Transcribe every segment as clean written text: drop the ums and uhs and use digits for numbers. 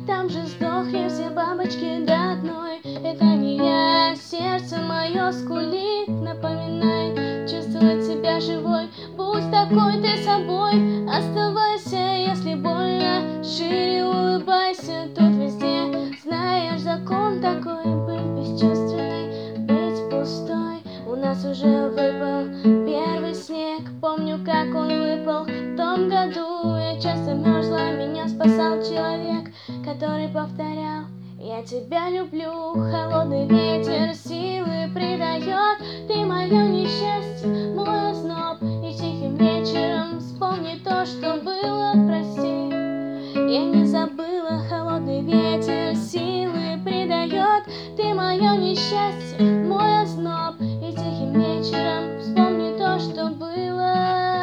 там же сдохли все бабочки до одной. Это не я, сердце мое скулит, напоминает чувствовать себя живой. Будь такой ты собой, оставайся, если больно, шире улыбайся. Тут везде знаешь закон такой, быть бесчувственной, быть пустой. У нас уже выпал первый снег, помню, как он выпал в том году. Я часто мерзла, меня спасал человек, который повторял: я тебя люблю. Холодный ветер силы придает, ты мое несчастье, мой озноб. И тихим вечером вспомни то, что было, прости. Я не забыла, холодный ветер силы придает, ты мое несчастье, мой озноб. И тихим вечером вспомни то, что было.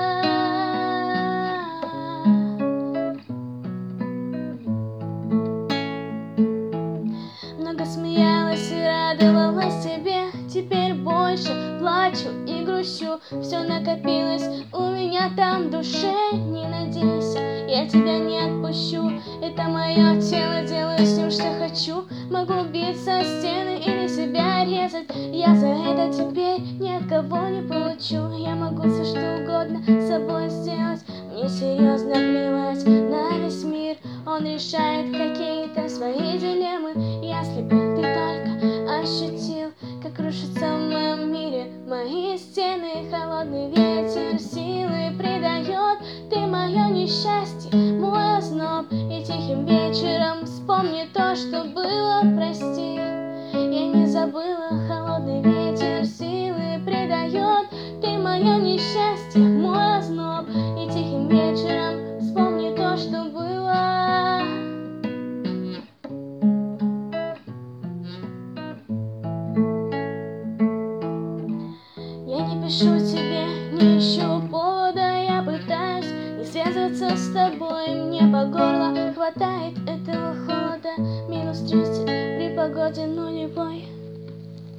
Много смеялась и радовалась тебе, теперь больше плачу и грущу. Все накопилось у меня там в душе, не надейся, я тебя не отпущу. Это мое тело, делаю с ним, что хочу. Могу биться о стены или себя резать, я за это теперь ни от кого не получу. Я могу все что угодно с собой сделать, мне серьезно плевать на весь мир. Он решает какие-то свои дилеммы. Если бы ты только ощутил, как рушится в моем мире мои стены. Холодный ветер силы придает, ты мое несчастье, мой озноб. И тихим вечером вспомни то, что было, прости. Я не забыла, холодный ветер силы придает, ты мое несчастье, мой озноб. И тихим вечером вспомни то, что было. Я не пишу тебе, не ищу повода, я пытаюсь не связываться с тобой. Мне по горло хватает этого холода, -30 при погоде нулевой.